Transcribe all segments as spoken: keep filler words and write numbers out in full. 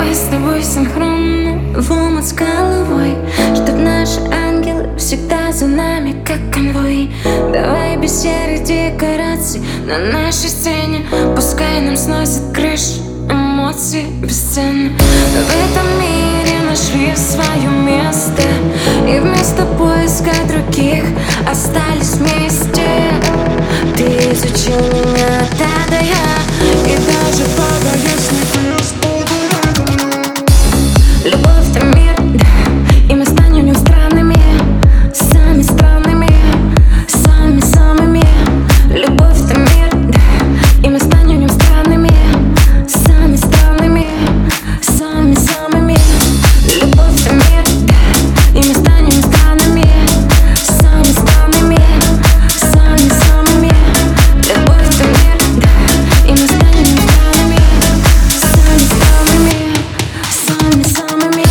Мы с тобой синхронны в омут с головой, чтоб наши ангелы всегда за нами, как конвой. Давай без серых декораций на нашей сцене, пускай нам сносит крышу эмоции бесценны. В этом мире нашли свое место, и вместо поиска других остались вместе. Ты изучил меня от А до Я, и даже падая с небес буду рядом. Любовь — это мир, да, и мы станем в нем странными, сами странными, сами самыми. Любовь — это мир, да, и мы станем в нем странными, сами странными, сами самыми. Любовь — это мир, да, и мы станем в нем странными, сами странными, сами самыми. Любовь — это мир, да, и мы станем в нем странными, сами странными, сами самыми.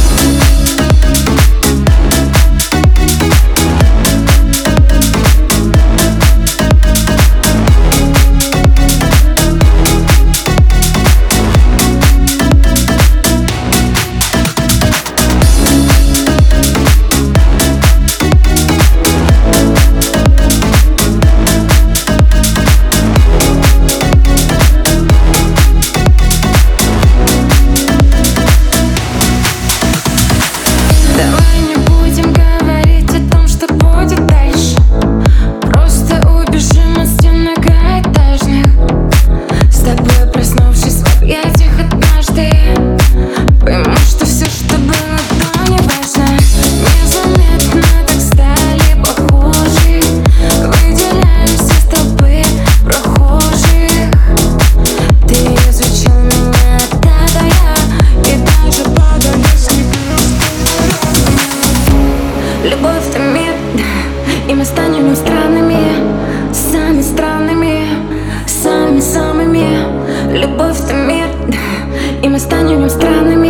Давай не будем говорить о том, что будет дальше. Просто убежим от стен многоэтажных. С тобой, проснувшись в объятиях однажды, пойму, что все, что было до, не важно. Незаметно так стали похожи, выделяемся с тобой прохожих. Ты изучил меня от А до Я, и даже падая с небес. Любовь — это мир, да, и мы станем в нем странными, сами странными, сами самыми. Любовь — это мир, да, и мы станем в нем странными.